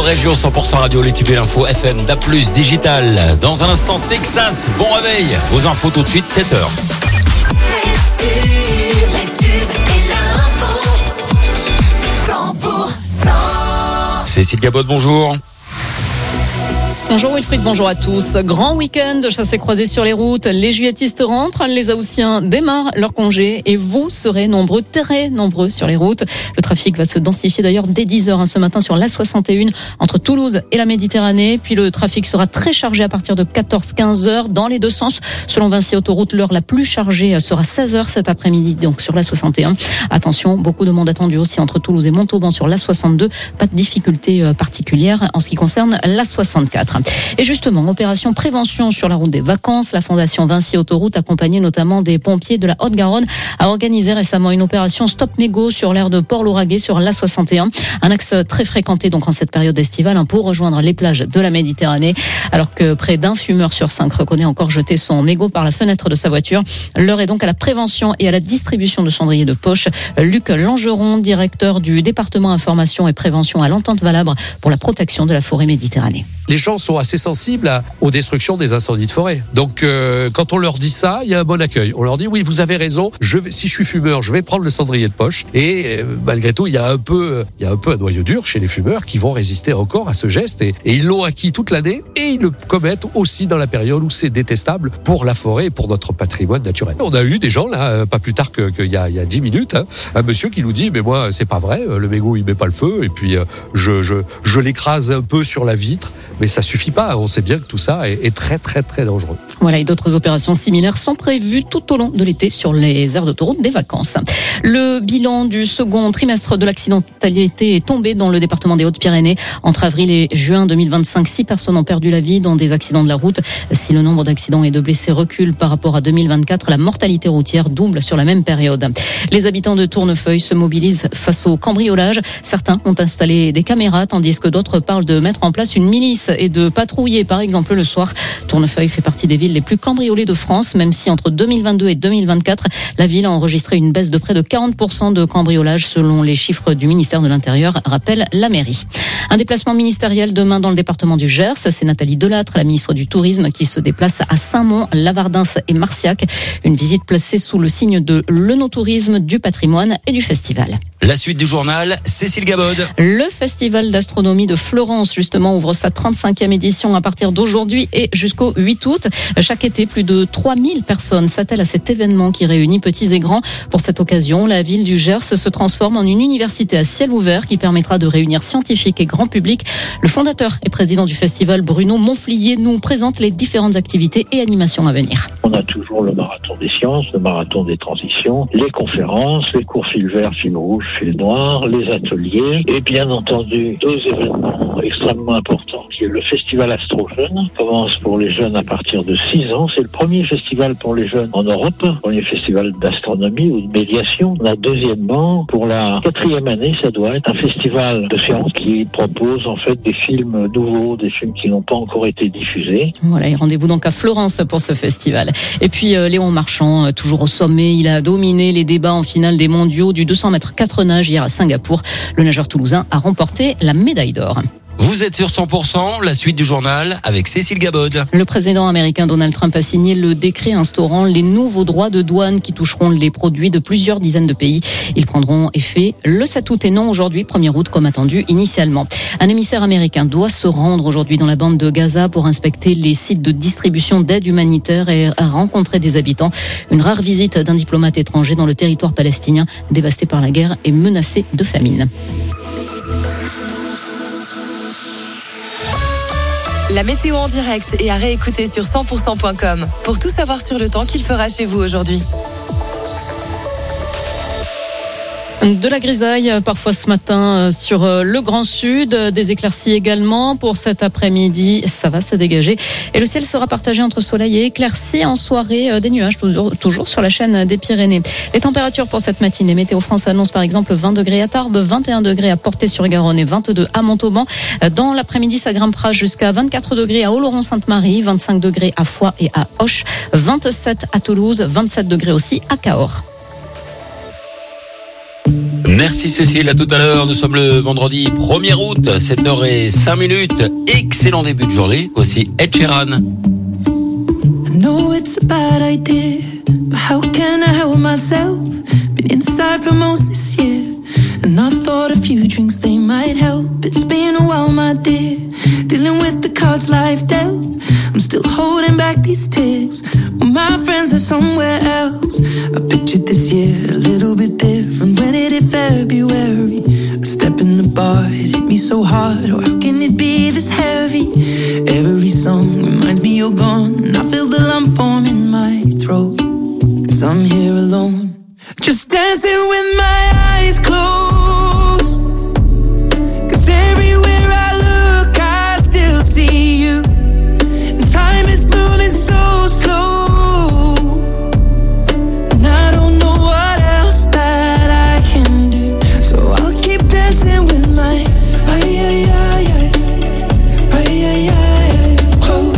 région, 100% radio, les tubes et l'info FM, DA+, digital. Dans un instant, Texas, bon réveil. Vos infos tout de suite, 7h. Cécile Gabod, bonjour. Bonjour Wilfried, bonjour à tous. Grand week-end de chasse et croisée sur les routes. Les juilletistes rentrent, les Haussiens démarrent leur congé et vous serez nombreux, très nombreux sur les routes. Le trafic va se densifier d'ailleurs dès 10h ce matin sur l'A61 entre Toulouse et la Méditerranée. Puis le trafic sera très chargé à partir de 14-15h dans les deux sens. Selon Vinci Autoroute, l'heure la plus chargée sera 16h cet après-midi, donc sur l'A61. Attention, beaucoup de monde attendu aussi entre Toulouse et Montauban sur l'A62. Pas de difficulté particulière en ce qui concerne l'A64. Et justement, opération prévention sur la route des vacances. La Fondation Vinci Autoroute, accompagnée notamment des pompiers de la Haute-Garonne, a organisé récemment une opération Stop Mégots sur l'aire de Port-Lauragais sur l'A61. Un axe très fréquenté donc en cette période estivale pour rejoindre les plages de la Méditerranée. Alors que près d'un fumeur sur 5 reconnaît encore jeter son mégot par la fenêtre de sa voiture. L'heure est donc à la prévention et à la distribution de cendriers de poche. Luc Langeron, directeur du département information et prévention à l'Entente Valabre pour la protection de la forêt Méditerranée. Les gens sont assez sensibles aux destructions des incendies de forêt. Donc, quand on leur dit ça, il y a un bon accueil. On leur dit, oui, vous avez raison, si je suis fumeur, je vais prendre le cendrier de poche. Et malgré tout, il y a un peu un noyau dur chez les fumeurs qui vont résister encore à ce geste. Et ils l'ont acquis toute l'année et ils le commettent aussi dans la période où c'est détestable pour la forêt et pour notre patrimoine naturel. On a eu des gens, là, pas plus tard qu'il y a 10 minutes, un monsieur qui nous dit, mais moi, c'est pas vrai, le mégot, il met pas le feu. Et puis, je l'écrase un peu sur la vitre. Mais ça suffit pas. On sait bien que tout ça est très, très, très dangereux. Voilà, et d'autres opérations similaires sont prévues tout au long de l'été sur les aires d'autoroute des vacances. Le bilan du second trimestre de l'accidentalité est tombé dans le département des Hautes-Pyrénées. Entre avril et juin 2025, 6 personnes ont perdu la vie dans des accidents de la route. Si le nombre d'accidents et de blessés recule par rapport à 2024, la mortalité routière double sur la même période. Les habitants de Tournefeuille se mobilisent face au cambriolage. Certains ont installé des caméras, tandis que d'autres parlent de mettre en place une milice et de patrouiller, par exemple, le soir. Tournefeuille fait partie des villes les plus cambriolées de France, même si entre 2022 et 2024, la ville a enregistré une baisse de près de 40% de cambriolage, selon les chiffres du ministère de l'Intérieur, rappelle la mairie. Un déplacement ministériel demain dans le département du Gers. C'est Nathalie Delattre, la ministre du Tourisme, qui se déplace à Saint-Mond, Lavardins et Marciac. Une visite placée sous le signe de l'œnotourisme, du patrimoine et du festival. La suite du journal, Cécile Gabod. Le festival d'astronomie de Florence, justement, ouvre sa 35e édition à partir d'aujourd'hui et jusqu'au 8 août. Chaque été, plus de 3000 personnes s'attellent à cet événement qui réunit petits et grands. Pour cette occasion, la ville du Gers se transforme en une université à ciel ouvert qui permettra de réunir scientifiques et grand public. Le fondateur et président du festival, Bruno Monflier, nous présente les différentes activités et animations à venir. On a toujours le marathon des sciences, le marathon des transitions, les conférences, les cours fil vert, fil rouge, fil noir, les ateliers et bien entendu 2 événements extrêmement importants qui est le festival Astro Jeunes. Commence pour les jeunes à partir de 6 ans. C'est le premier festival pour les jeunes en Europe, premier festival d'astronomie ou de médiation. On a deuxièmement, pour la 4e année, ça doit être un festival de sciences qui propose en fait des films nouveaux, des films qui n'ont pas encore été diffusés. Voilà, et rendez-vous donc à Florence pour ce festival. Et puis Léon Marchand, toujours au sommet, il a dominé les débats en finale des mondiaux du 200 mètres 4 nages hier à Singapour. Le nageur toulousain a remporté la médaille d'or. Vous êtes sur 100%, la suite du journal avec Cécile Gabod. Le président américain Donald Trump a signé le décret instaurant les nouveaux droits de douane qui toucheront les produits de plusieurs dizaines de pays. Ils prendront effet le 7 août et non aujourd'hui, 1er août comme attendu initialement. Un émissaire américain doit se rendre aujourd'hui dans la bande de Gaza pour inspecter les sites de distribution d'aide humanitaire et rencontrer des habitants. Une rare visite d'un diplomate étranger dans le territoire palestinien dévasté par la guerre et menacé de famine. La météo en direct et à réécouter sur 100%.com pour tout savoir sur le temps qu'il fera chez vous aujourd'hui. De la grisaille parfois ce matin sur le Grand Sud, des éclaircies également pour cet après-midi, ça va se dégager et le ciel sera partagé entre soleil et éclaircies en soirée, des nuages toujours sur la chaîne des Pyrénées. Les températures pour cette matinée, Météo France annonce par exemple 20 degrés à Tarbes, 21 degrés à Portet-sur-Garonne et 22 à Montauban. Dans l'après-midi, ça grimpera jusqu'à 24 degrés à Oloron-Sainte-Marie, 25 degrés à Foix et à Auch, 27 à Toulouse, 27 degrés aussi à Cahors. Merci Cécile, à tout à l'heure. Nous sommes le vendredi 1er août, 7h05. Excellent début de journée. Voici Ed Sheeran. I know it's a bad idea, but how can I help myself? Been inside for most this year, and I thought a few drinks they might help. It's been a while, my dear, dealing with the cards life dealt. I'm still holding back these tears, well, my friends are somewhere else. I pictured this year a little bit different. When it hit February, a step in the bar, it hit me so hard. Oh, how can it be this heavy? Every song reminds me you're gone, and I feel the lump form in my throat, 'cause I'm here alone, just dancing with my eyes closed. 'Cause everywhere I look, I still see you. And time is moving so slow, and I don't know what else that I can do. So I'll keep dancing with my eyes closed.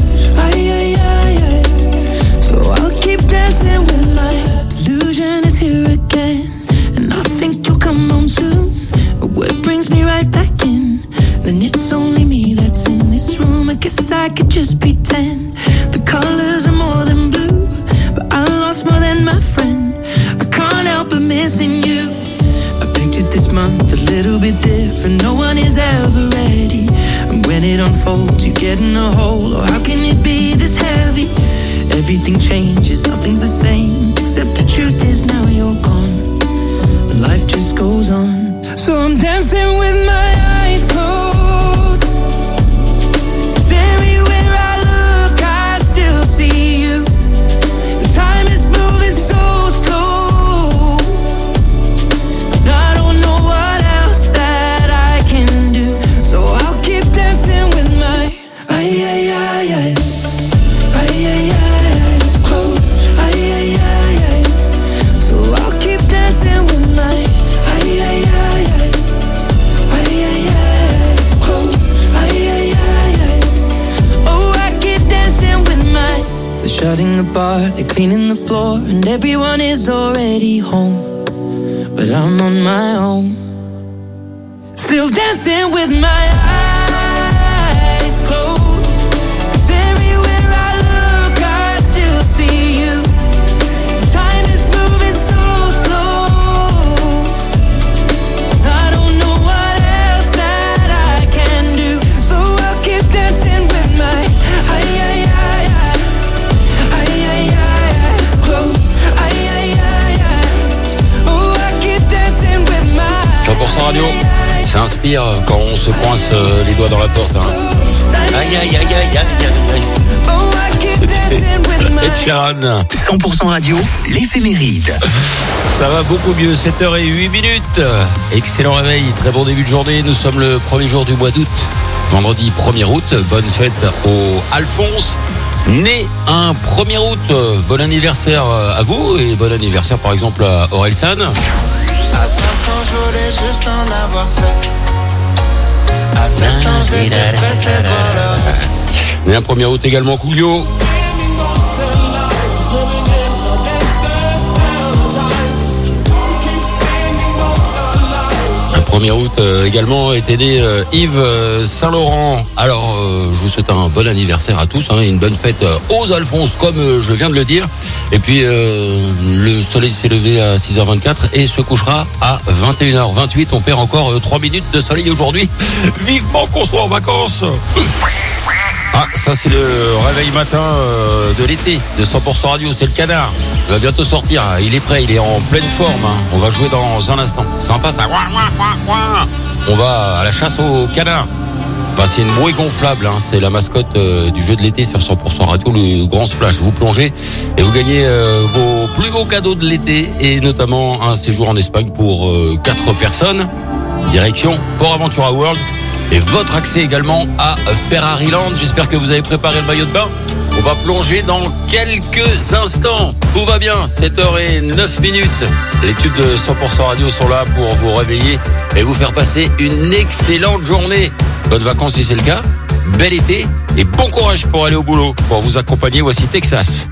So I'll keep dancing with my delusion is here again, and I think you'll come home soon. But what brings me right back in? Then it's only me that's in this room. I guess I could just pretend the colors are more than blue, but I lost more than my friend. I can't help but missing you. I pictured this month a little bit different. No one is ever ready, and when it unfolds, you get in a hole. Oh, how can it be this heavy? Everything changes, nothing's the same, except the truth is now you're gone. Life just goes on. So I'm dancing with my eyes closed. 'Cause everywhere I look, I still see you. And time is moving so slow, and I don't know what else that I can do. So I'll keep dancing with my eyes closed. So I'll keep dancing with my closed. Oh, I keep dancing with my. They're shutting the bar, they're cleaning the floor, and everyone is already home, but I'm on my own, still dancing with my eyes closed. 'Cause everywhere I look, I still see you. Time is moving so slow, I don't know what else that I can do. So I'll keep dancing with my eyes closed. Oh, I keep dancing with my 100% radio. Ça inspire quand on se coince les doigts dans la porte. Aïe, aïe, aïe, aïe, aïe, aïe. C'était Ed Sheeran. 100% radio, l'éphéméride. Ça va beaucoup mieux, 7h08. Excellent réveil, très bon début de journée. Nous sommes le premier jour du mois d'août, vendredi 1er août. Bonne fête au Alphonse, né un 1er août. Bon anniversaire à vous et bon anniversaire par exemple à Orelsan. À 5 ans, je voulais juste en avoir 7. À 7 ans, j'étais pressé de voir le. Né un 1er août également Coolio. Un 1er août également était né Yves Saint-Laurent. Alors je vous souhaite un bon anniversaire à tous, et une bonne fête aux Alphonse comme je viens de le dire. Et puis le soleil s'est levé à 6h24 et se couchera à 21h28. On perd encore 3 minutes de soleil aujourd'hui. Vivement qu'on soit en vacances. Ah, ça c'est le réveil matin de l'été de 100% radio, c'est le canard. Il va bientôt sortir, il est prêt, il est en pleine forme. On va jouer dans un instant. Sympa ça. On va à la chasse au canard. Enfin, c'est une bouée gonflable, c'est la mascotte du jeu de l'été sur 100% radio, le grand splash. Vous plongez et vous gagnez vos plus beaux cadeaux de l'été et notamment un séjour en Espagne pour 4 personnes. Direction Port Aventura World. Et votre accès également à Ferrari Land. J'espère que vous avez préparé le maillot de bain. On va plonger dans quelques instants. Tout va bien, 7h09. Les tubes de 100% radio sont là pour vous réveiller et vous faire passer une excellente journée. Bonnes vacances si c'est le cas. Bel été et bon courage pour aller au boulot. Pour vous accompagner, voici Texas.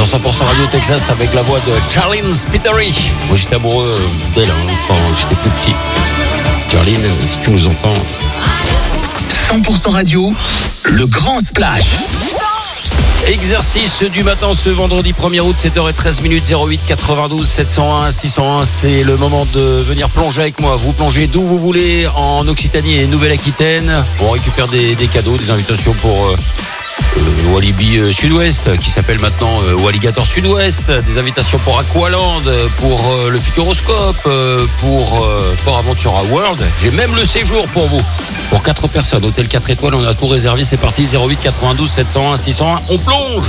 Sur 100% Radio Texas avec la voix de Charlene Spiteri. Moi j'étais amoureux d'elle quand j'étais plus petit. Charlene, si tu nous entends. 100% Radio, le grand splash. Exercice du matin ce vendredi 1er août, 7h13, 08 92 701 601. C'est le moment de venir plonger avec moi. Vous plongez d'où vous voulez en Occitanie et Nouvelle-Aquitaine. On récupère des cadeaux, des invitations pour le Walibi Sud-Ouest qui s'appelle maintenant Walligator Sud-Ouest, des invitations pour Aqualand, pour le Futuroscope, pour Port Aventura World. J'ai même le séjour pour vous, pour 4 personnes, hôtel 4 étoiles, on a tout réservé, c'est parti, 08 92 701 601, on plonge.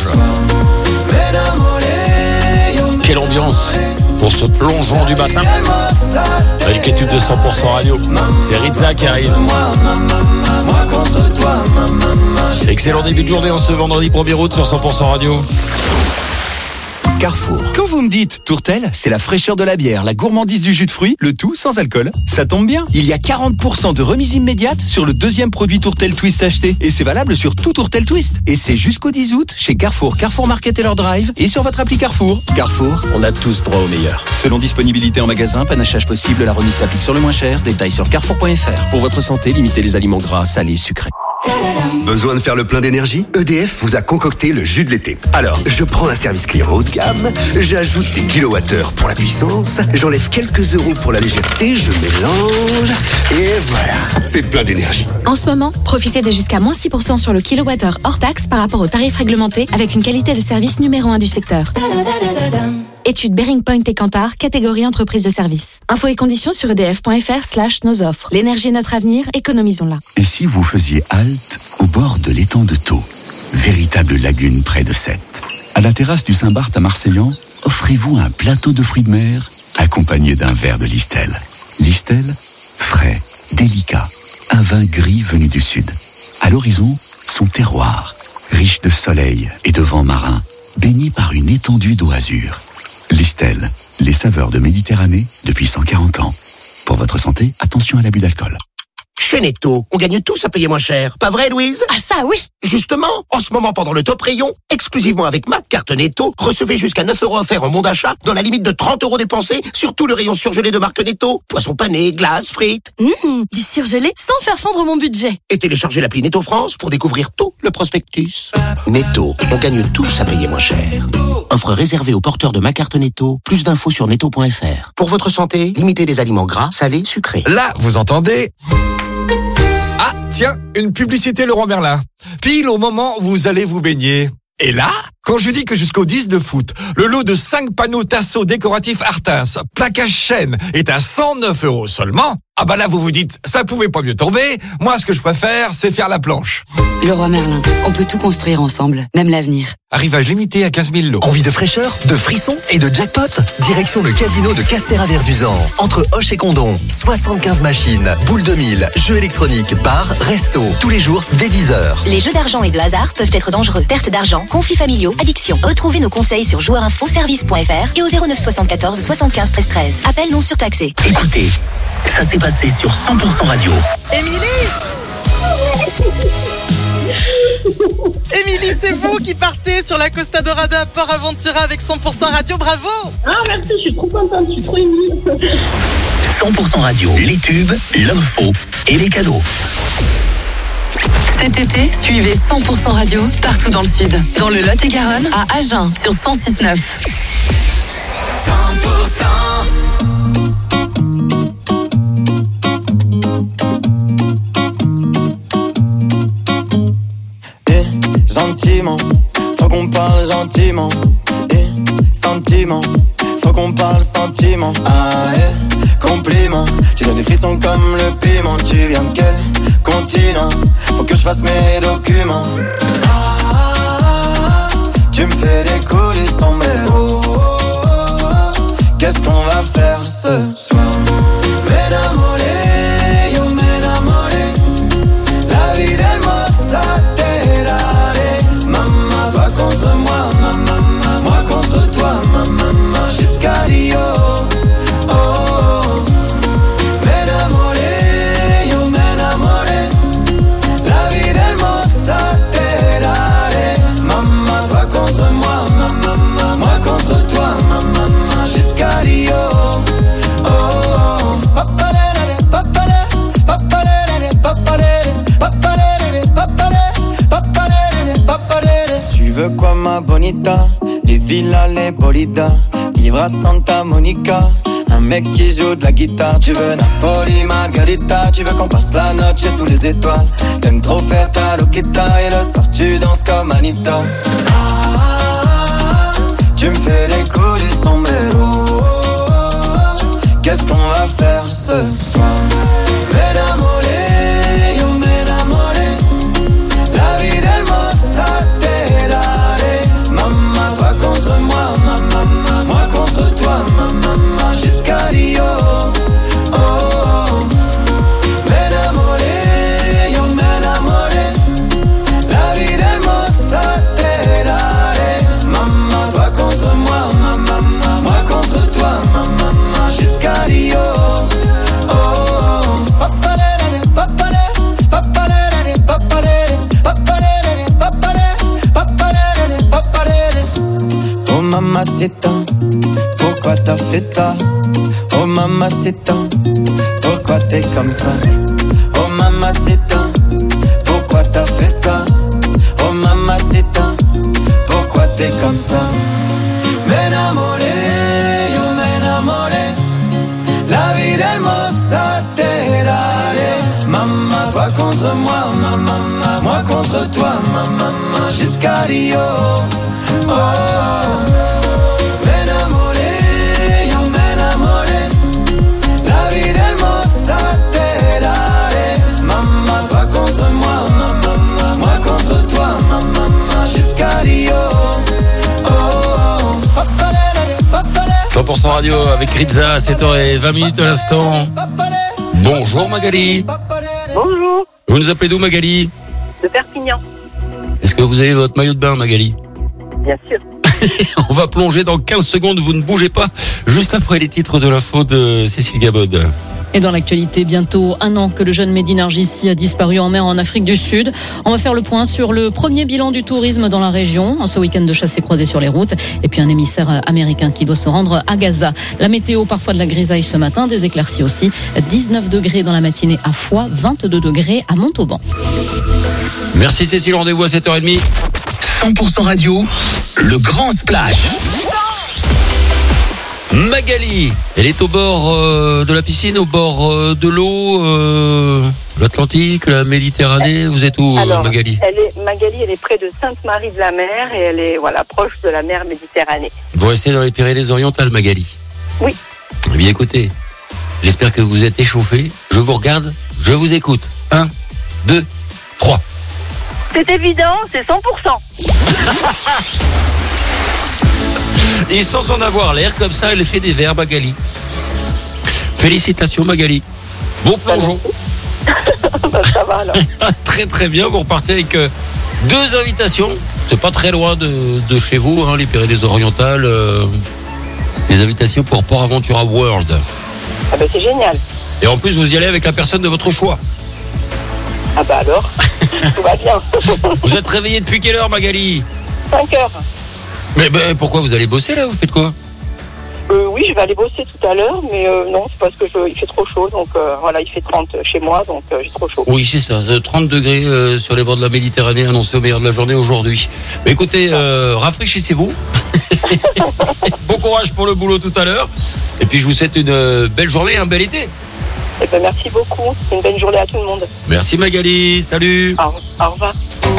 Quelle ambiance pour ce plongeon du matin avec l'étude de 100% Radio. C'est Ritza qui arrive. Excellent début de journée en ce vendredi 1er août sur 100% Radio. Carrefour. Quand vous me dites Tourtel, c'est la fraîcheur de la bière, la gourmandise du jus de fruits, le tout sans alcool. Ça tombe bien, il y a 40% de remise immédiate sur le deuxième produit Tourtel Twist acheté. Et c'est valable sur tout Tourtel Twist. Et c'est jusqu'au 10 août chez Carrefour, Carrefour Market et leur drive et sur votre appli Carrefour. Carrefour, on a tous droit au meilleur. Selon disponibilité en magasin, panachage possible, la remise s'applique sur le moins cher. Détails sur carrefour.fr. Pour votre santé, limitez les aliments gras, salés, sucrés. Besoin de faire le plein d'énergie? EDF vous a concocté le jus de l'été. Alors, je prends un service client haut de gamme, j'ajoute des kilowattheures pour la puissance, j'enlève quelques euros pour la légèreté, je mélange, et voilà, c'est plein d'énergie. En ce moment, profitez de jusqu'à moins 6% sur le kilowattheure hors taxe par rapport au tarif réglementé avec une qualité de service numéro 1 du secteur. Étude Bearing Point et Kantar, catégorie entreprise de service. Infos et conditions sur edf.fr/nos offres. L'énergie est notre avenir, économisons-la. Et si vous faisiez halte au bord de l'étang de Thau, véritable lagune près de Sète. À la terrasse du Saint-Barth à Marseillan, offrez-vous un plateau de fruits de mer accompagné d'un verre de Listel. Listel, frais, délicat, un vin gris venu du sud. À l'horizon, son terroir, riche de soleil et de vent marin, baigné par une étendue d'eau azur. Listel, les saveurs de Méditerranée depuis 140 ans. Pour votre santé, attention à l'abus d'alcool. Chez Netto, on gagne tous à payer moins cher. Pas vrai, Louise? Ah ça, oui. Justement, en ce moment, pendant le top rayon, exclusivement avec ma carte Netto, recevez jusqu'à 9 € offerts en bon d'achat dans la limite de 30 € dépensés sur tout le rayon surgelé de marque Netto. Poissons panés, glaces, frites. Du surgelé sans faire fondre mon budget. Et téléchargez l'appli Netto France pour découvrir tout le prospectus. Netto, on gagne tous à payer moins cher. Offre réservée aux porteurs de ma carte Netto. Plus d'infos sur netto.fr. Pour votre santé, limitez les aliments gras, salés, sucrés. Là, vous entendez? Ah, tiens, une publicité Leroy Merlin. Pile au moment où vous allez vous baigner. Et là, quand je dis que jusqu'au 10 de foot, le lot de 5 panneaux Tasso décoratifs Artins, plaquage chêne, est à 109 € seulement, ah bah là vous vous dites, ça pouvait pas mieux tomber, moi ce que je préfère, c'est faire la planche. Leroy Merlin, on peut tout construire ensemble, même l'avenir. Arrivage limité à 15 000 lots. Envie de fraîcheur, de frissons et de jackpot? Direction le casino de Castéra-Verduzan. Entre Hoche et Condon, 75 machines, boules de mille, jeux électroniques, bars, restos. Tous les jours, dès 10h. Les jeux d'argent et de hasard peuvent être dangereux. Perte d'argent, conflits familiaux, addiction. Retrouvez nos conseils sur joueurinfoservice.fr et au 09 74 75 13 13. Appel non surtaxé. Écoutez, ça s'est passé sur 100% Radio. Émilie, c'est vous qui partez sur la Costa Dorada à Port Aventura avec 100% Radio, bravo! Ah merci, je suis trop contente, je suis trop émue. 100% Radio, les tubes, l'info et les cadeaux. Cet été, suivez 100% Radio partout dans le sud. Dans le Lot-et-Garonne, à Agen, sur 106.9. 100%. Gentiment, faut qu'on parle gentiment. Et sentiment, faut qu'on parle sentiment. Ah compliment, tu donnes des frissons comme le piment. Tu viens de quel continent? Faut que je fasse mes documents. Tu me fais décoller sans mélo. Qu'est-ce qu'on va faire ce soir? M'enamoré, yo m'enamoré. La vie d'hermosa. Contre moi, moi contre toi, jusqu'à Rio. Oh, m'enamoré, yo m'enamoré. La vie d'hermosa veux quoi ma bonita? Les villas, les bolidas, vivre à Santa Monica. Un mec qui joue de la guitare. Tu veux Napoli, Margarita. Tu veux qu'on passe la noche sous les étoiles. T'aimes trop faire ta loquita. Et le soir tu danses comme Anita. Tu me fais les coups du sombrero. Qu'est-ce qu'on va faire ce soir? M'enamoré, yo m'enamoré. La vie hermosa te daré. Maman, toi contre moi, maman, moi contre toi, maman, jusqu'à Rio. Oh, oh. M'enamoré, yo m'enamoré. La vie hermosa te daré. Maman, toi contre moi, maman, moi contre toi, maman, jusqu'à Rio. Oh mamacita, pourquoi t'as fait ça? Oh mamacita, pourquoi t'es comme ça? Oh mamacita, pourquoi t'as fait ça? Oh mamacita, pourquoi t'es comme ça? M'enamoré, yo m'enamoré. La vie hermosa te daré. Maman, toi contre moi, maman, moi contre toi, maman, jusqu'à Rio. Oh, m'enamoré, yo m'enamoré. La vie hermosa te daré. Maman, toi contre moi, maman, moi contre toi, maman, jusqu'à Rio. Oh, 100% radio avec Rizza, 7h20 à l'instant. Bonjour Magali. Bonjour. Vous nous appelez d'où Magali? De Perpignan. Est-ce que vous avez votre maillot de bain Magali? Bien sûr. On va plonger dans 15 secondes, vous ne bougez pas, juste après les titres de l'info de Cécile Gabod. Et dans l'actualité, bientôt 1 an que le jeune Mehdi Nargissi a disparu en mer en Afrique du Sud. On va faire le point sur le premier bilan du tourisme dans la région, en ce week-end de chasse et croisée sur les routes, et puis un émissaire américain qui doit se rendre à Gaza. La météo, parfois de la grisaille ce matin, des éclaircies aussi. 19 degrés dans la matinée à Foix, 22 degrés à Montauban. Merci Cécile, rendez-vous à 7h30. 100% radio, le grand splash. Magali, elle est au bord de la piscine, au bord de l'eau, l'Atlantique, la Méditerranée. Vous êtes où Magali? Magali, elle est près de Sainte-Marie-de-la-Mer et elle est proche de la mer Méditerranée. Vous restez dans les Pyrénées-Orientales, Magali? Oui. Eh bien écoutez, j'espère que vous êtes échauffés. Je vous regarde, je vous écoute. 1, 2, 3. C'est évident, c'est 100%. Et sans en avoir l'air, comme ça, elle fait des vers, Magali. Félicitations, Magali. Bon plongeon. Ça va alors. Très très bien, vous repartez avec 2 invitations. C'est pas très loin de chez vous, hein, les Pyrénées-Orientales. Des invitations pour Port Aventura World. Ah ben c'est génial. Et en plus, vous y allez avec la personne de votre choix. Ah bah alors, tout va bien. Vous êtes réveillé depuis quelle heure, Magali? 5 heures. Mais pourquoi vous allez bosser là? Vous faites quoi? Oui, je vais aller bosser tout à l'heure, mais non, c'est parce que il fait trop chaud, donc voilà, il fait 30 chez moi, donc j'ai trop chaud. Oui, c'est ça, 30 degrés sur les bords de la Méditerranée, annoncé au meilleur de la journée aujourd'hui. Mais écoutez, rafraîchissez-vous. Bon courage pour le boulot tout à l'heure. Et puis je vous souhaite une belle journée, un bel été. Eh ben, merci beaucoup, une bonne journée à tout le monde. Merci Magali, salut. Au revoir.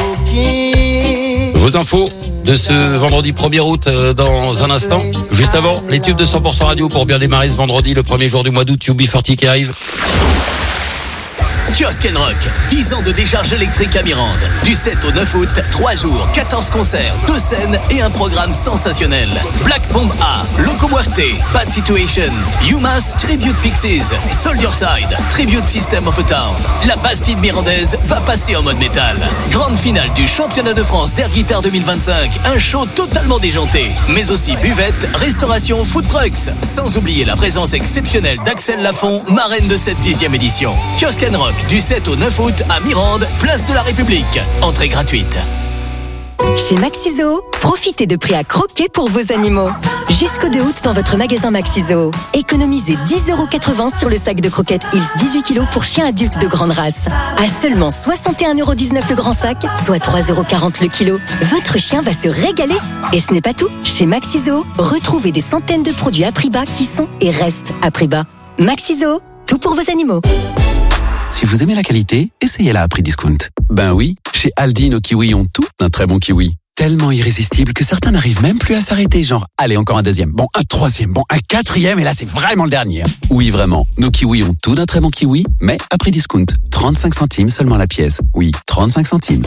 Vos infos de ce vendredi 1er août dans un instant. Juste avant, les tubes de 100% radio pour bien démarrer ce vendredi, le premier jour du mois d'août, UB40 qui arrive. Kiosque Rock, 10 ans de décharge électrique à Mirande. Du 7 au 9 août, 3 jours, 14 concerts, 2 scènes et un programme sensationnel. Black Bomb A, Loco Muerte, Bad Situation, UMass, Tribute Pixies, Soldier Side, Tribute System of a Town. La Bastide mirandaise va passer en mode métal. Grande finale du championnat de France d'Air Guitar 2025, un show totalement déjanté. Mais aussi buvette, restauration, food trucks. Sans oublier la présence exceptionnelle d'Axel Lafont, marraine de cette 10e édition. Kiosque Rock, du 7 au 9 août à Mirande, place de la République. Entrée gratuite. Chez Maxiso, profitez de prix à croquer pour vos animaux. Jusqu'au 2 août dans votre magasin Maxiso. Économisez 10,80 € sur le sac de croquettes Hills 18 kg pour chiens adultes de grande race. À seulement 61,19 € le grand sac, soit 3,40 € le kilo. Votre chien va se régaler. Et ce n'est pas tout. Chez Maxiso, retrouvez des centaines de produits à prix bas qui sont et restent à prix bas. Maxiso, tout pour vos animaux. Si vous aimez la qualité, essayez-la à prix discount. Ben oui, chez Aldi, nos kiwis ont tout d'un très bon kiwi. Tellement irrésistible que certains n'arrivent même plus à s'arrêter, genre, allez, encore un deuxième, bon, un troisième, bon, un quatrième, et là, c'est vraiment le dernier. Oui, vraiment, nos kiwis ont tout d'un très bon kiwi, mais à prix discount. 35 centimes seulement la pièce. Oui, 35 centimes.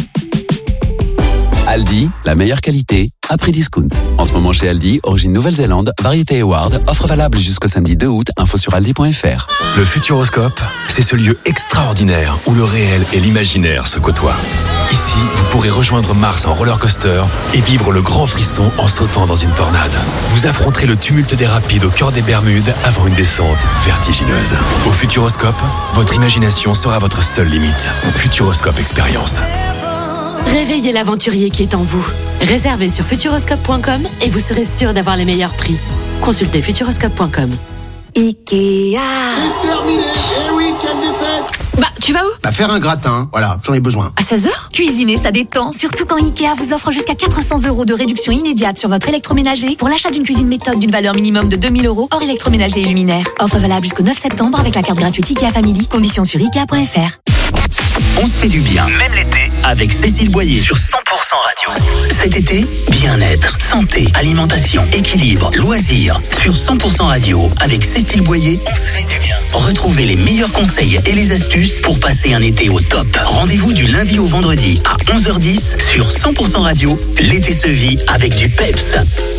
Aldi, la meilleure qualité, à prix discount. En ce moment chez Aldi, origine Nouvelle-Zélande, variété Award, offre valable jusqu'au samedi 2 août, info sur aldi.fr. Le Futuroscope, c'est ce lieu extraordinaire où le réel et l'imaginaire se côtoient. Ici, vous pourrez rejoindre Mars en roller coaster et vivre le grand frisson en sautant dans une tornade. Vous affronterez le tumulte des rapides au cœur des Bermudes avant une descente vertigineuse. Au Futuroscope, votre imagination sera votre seule limite. Futuroscope Expérience. Réveillez l'aventurier qui est en vous. Réservez sur futuroscope.com et vous serez sûr d'avoir les meilleurs prix. Consultez futuroscope.com. Ikea. C'est terminé. Eh oui, quelle défaite. Bah, tu vas où? Bah, faire un gratin. Voilà, j'en ai besoin. À 16h? Cuisiner, ça détend. Surtout quand Ikea vous offre jusqu'à 400 € de réduction immédiate sur votre électroménager pour l'achat d'une cuisine méthode d'une valeur minimum de 2 000 € hors électroménager et luminaire. Offre valable jusqu'au 9 septembre avec la carte gratuite Ikea Family. Conditions sur Ikea.fr. On se fait du bien, même l'été, avec Cécile Boyer sur 100% Radio. Cet été, bien-être, santé, alimentation, équilibre, loisirs. Sur 100% Radio, avec Cécile Boyer, on se fait du bien. Retrouvez les meilleurs conseils et les astuces pour passer un été au top. Rendez-vous du lundi au vendredi à 11h10 sur 100% Radio. L'été se vit avec du peps.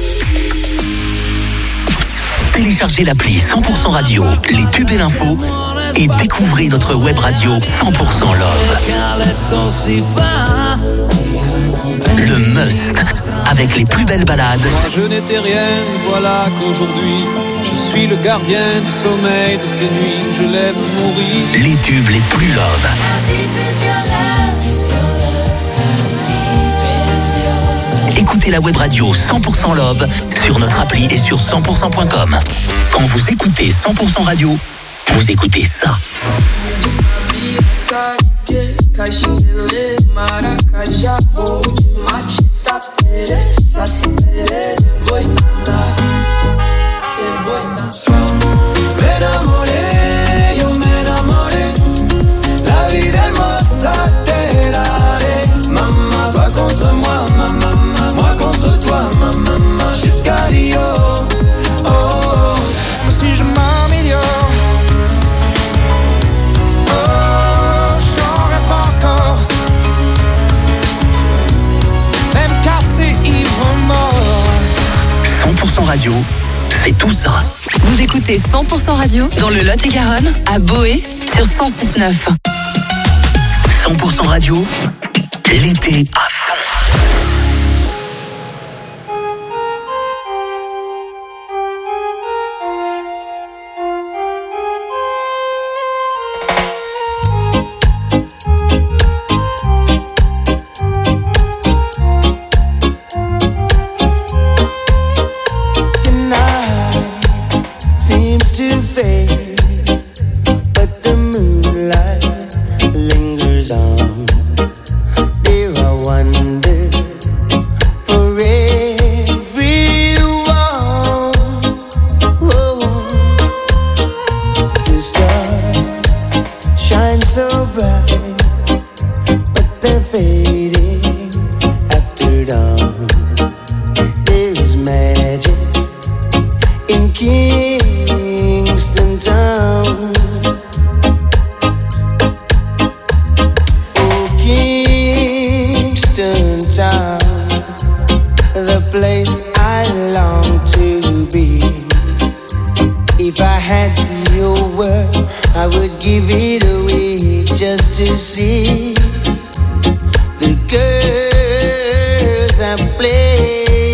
Téléchargez l'appli 100% Radio, les tubes et l'info, et découvrez notre web radio 100% Love. Le must, avec les plus belles balades. Moi je n'étais rien, voilà qu'aujourd'hui je suis le gardien du sommeil de ces nuits où je l'aime mourir. Les tubes les plus Love. Écoutez la web radio 100% Love sur notre appli et sur 100%.com. Quand vous écoutez 100% Radio, vous écoutez ça. La vida hermosa te daré. Maman, toi contre moi, maman, moi contre toi, maman, jusqu'à Rio. Oh, si je m'améliore, oh, j'en rêve encore. Même cassé, ivre mort. 100% Radio, c'est tout ça. Vous écoutez 100% Radio dans le Lot-et-Garonne, à Boé, sur 106.9. 100% Radio, l'été à fond. Seems to fade, but the moonlight lingers on. Dear, I wonder for everyone. Oh, the stars shine so bright, but they're fading after dawn. There is magic in Kingston Town. Oh, Kingston Town, the place I long to be. If I had your word, I would give it away just to see the girls I play.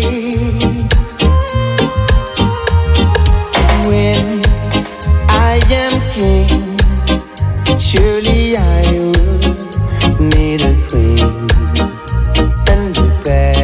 When I am king, surely I will need a queen and a pair.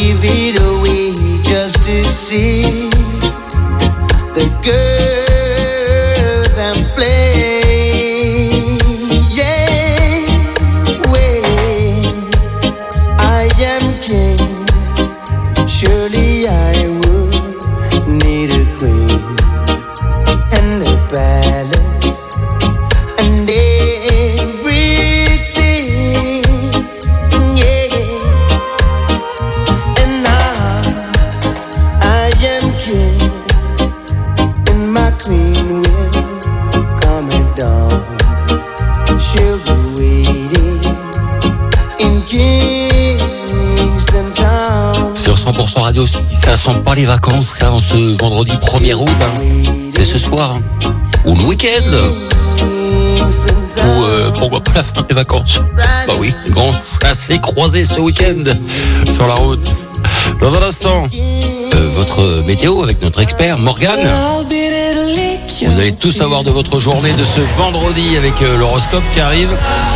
give it away just to see the girls and play. Yeah, when I am king, surely I would need a queen and a palace and everything. Yeah, and now I am king, and my queen will come down. She'll be waiting in Kingston Town. Sur 100% Radio, ça sent pas les vacances, ça, en ce vendredi 1er août. C'est ce soir. Ou le week-end. Ou pourquoi pas la fin des vacances. Bah oui, grand chassé-croisé ce week-end sur la route. Dans un instant, votre météo avec notre expert Morgane. Vous allez tout savoir de votre journée de ce vendredi avec l'horoscope qui arrive.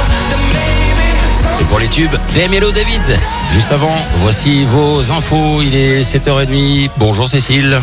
Et pour les tubes, Demi-Lo David. Juste avant, voici vos infos. Il est 7h30. Bonjour Cécile.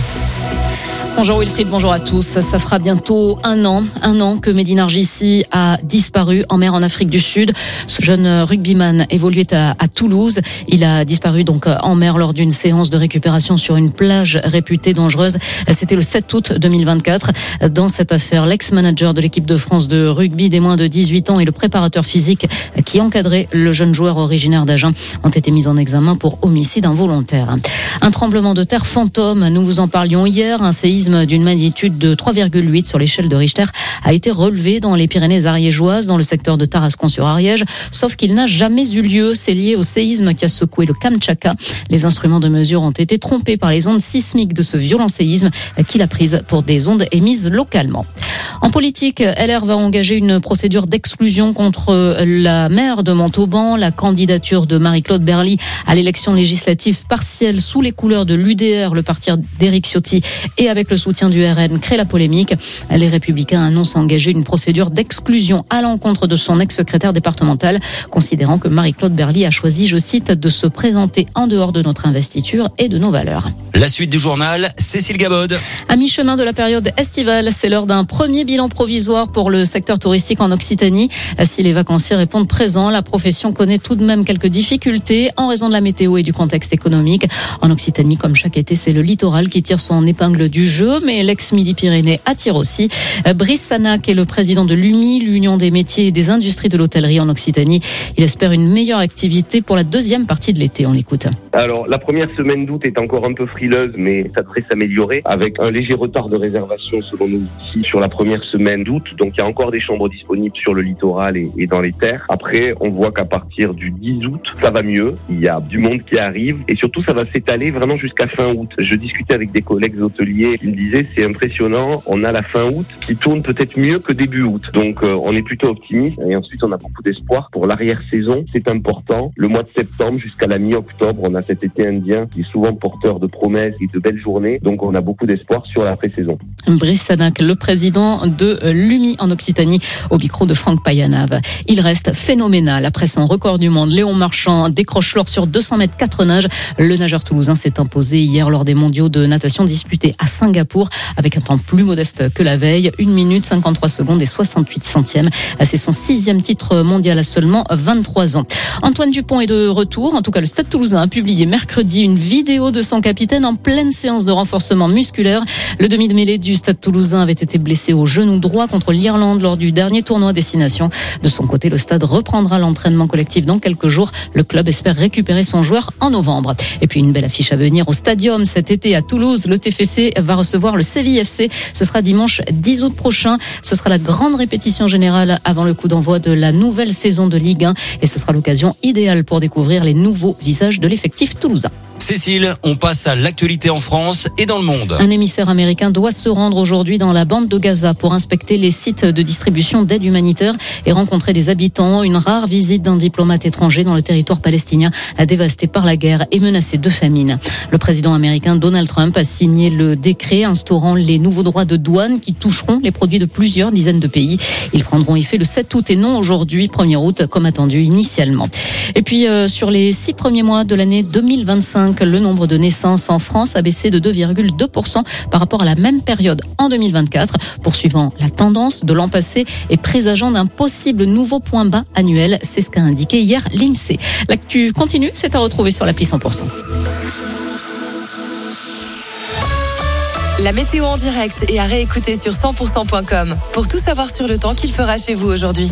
Bonjour Wilfried, bonjour à tous. Ça fera bientôt un an que Mehdi Nargissi a disparu en mer en Afrique du Sud. Ce jeune rugbyman évoluait à Toulouse. Il a disparu donc en mer lors d'une séance de récupération sur une plage réputée dangereuse. C'était le 7 août 2024. Dans cette affaire, l'ex-manager de l'équipe de France de rugby des moins de 18 ans et le préparateur physique qui encadrait le jeune joueur originaire d'Agen ont été mis en examen pour homicide involontaire. Un tremblement de terre fantôme, nous vous en parlions hier, un séisme d'une magnitude de 3,8 sur l'échelle de Richter a été relevé dans les Pyrénées ariégeoises, dans le secteur de Tarascon-sur-Ariège, sauf qu'il n'a jamais eu lieu. C'est lié au séisme qui a secoué le Kamtchatka. Les instruments de mesure ont été trompés par les ondes sismiques de ce violent séisme qu'il a prise pour des ondes émises localement. En politique, LR va engager une procédure d'exclusion contre la maire de Montauban. La candidature de Marie-Claude Berly à l'élection législative partielle sous les couleurs de l'UDR, le parti d'Éric Ciotti, et avec le soutien du RN crée la polémique. Les Républicains annoncent engager une procédure d'exclusion à l'encontre de son ex-secrétaire départemental, considérant que Marie-Claude Berly a choisi, je cite, de se présenter en dehors de notre investiture et de nos valeurs. La suite du journal, Cécile Gabod. À mi-chemin de la période estivale, c'est l'heure d'un premier bilan provisoire pour le secteur touristique en Occitanie. Si les vacanciers répondent présents, la profession connaît tout de même quelques difficultés en raison de la météo et du contexte économique. En Occitanie, comme chaque été, c'est le littoral qui tire son épingle du jeu, mais l'ex-Midi-Pyrénées attire aussi. Brice Sanac est le président de l'UMI, l'Union des métiers et des industries de l'hôtellerie en Occitanie. Il espère une meilleure activité pour la deuxième partie de l'été. On l'écoute. Alors, la première semaine d'août est encore un peu frileuse, mais ça devrait s'améliorer avec un léger retard de réservation selon nous ici sur la première semaine d'août. Donc, il y a encore des chambres disponibles sur le littoral et dans les terres. Après, on voit qu'à partir du 10 août, ça va mieux. Il y a du monde qui arrive et surtout, ça va s'étaler vraiment jusqu'à fin août. Je discutais avec des collègues hôteliers qui me disaient c'est impressionnant, on a la fin août qui tourne peut-être mieux que début août. Donc, on est plutôt optimiste et ensuite, on a beaucoup d'espoir pour l'arrière-saison. C'est important. Le mois de septembre jusqu'à la mi-octobre, on a cet été indien qui est souvent porteur de promesses et de belles journées. Donc, on a beaucoup d'espoir sur la pré-saison. Brice Sanac, le président de l'UMI en Occitanie, au micro de Franck Payanave. Il reste phénoménal. Après son record du monde, Léon Marchand décroche l'or sur 200 mètres 4 nages. Le nageur toulousain s'est imposé hier lors des mondiaux de natation disputés à Singapour avec un temps plus modeste que la veille. 1 minute 53 secondes et 68 centièmes. C'est son 6e titre mondial à seulement 23 ans. Antoine Dupont est de retour. En tout cas, le Stade Toulousain a publié mercredi une vidéo de son capitaine en pleine séance de renforcement musculaire. Le demi de mêlée du Stade Toulousain avait été blessé au genou droit contre l'Irlande lors du dernier tournoi Destination. De son côté, le Stade reprendra l'entraînement collectif dans quelques jours. Le club espère récupérer son joueur en novembre. Et puis une belle affiche à venir au Stadium cet été à Toulouse. Le TFC va recevoir le Séville FC. Ce sera dimanche 10 août prochain. Ce sera la grande répétition générale avant le coup d'envoi de la nouvelle saison de Ligue 1. Et ce sera l'occasion idéale pour découvrir les nouveaux visages de l'effectif toulousain. Cécile, on passe à l'actualité en France et dans le monde. Un émissaire américain doit se rendre aujourd'hui dans la bande de Gaza pour inspecter les sites de distribution d'aide humanitaire et rencontrer des habitants. Une rare visite d'un diplomate étranger dans le territoire palestinien dévasté par la guerre et menacé de famine. Le président américain Donald Trump a signé le décret décret instaurant les nouveaux droits de douane qui toucheront les produits de plusieurs dizaines de pays. Ils prendront effet le 7 août et non aujourd'hui, 1er août, comme attendu initialement. Et puis, sur les 6 premiers mois de l'année 2025, le nombre de naissances en France a baissé de 2,2% par rapport à la même période en 2024, poursuivant la tendance de l'an passé et présageant d'un possible nouveau point bas annuel. C'est ce qu'a indiqué hier l'INSEE. L'actu continue, c'est à retrouver sur l'appli 100%. La météo en direct et à réécouter sur 100%.com pour tout savoir sur le temps qu'il fera chez vous aujourd'hui.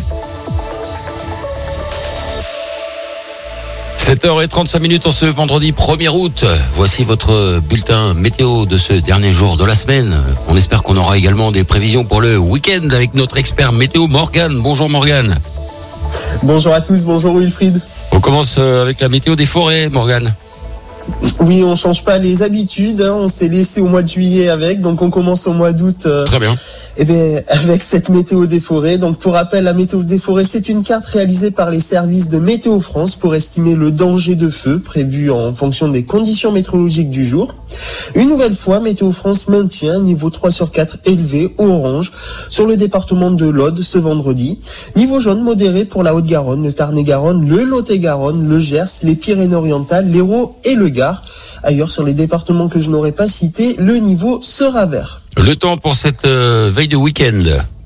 7h35 en ce vendredi 1er août. Voici votre bulletin météo de ce dernier jour de la semaine. On espère qu'on aura également des prévisions pour le week-end avec notre expert météo Morgane. Bonjour Morgane. Bonjour à tous, bonjour Wilfried. On commence avec la météo des forêts, Morgane. Oui, on change pas les habitudes, on s'est laissé au mois de juillet avec, donc on commence au mois d'août. Très bien. Avec cette météo des forêts. Donc pour rappel, la météo des forêts, c'est une carte réalisée par les services de Météo France pour estimer le danger de feu prévu en fonction des conditions météorologiques du jour. Une nouvelle fois, Météo France maintient un niveau 3/4 élevé, orange, sur le département de l'Aude ce vendredi. Niveau jaune modéré pour la Haute-Garonne, le Tarn-et-Garonne, le Lot-et-Garonne, le Gers, les Pyrénées-Orientales, l'Hérault et le Gard. Ailleurs, sur les départements que je n'aurais pas cités, le niveau sera vert. Le temps pour cette veille de week-end.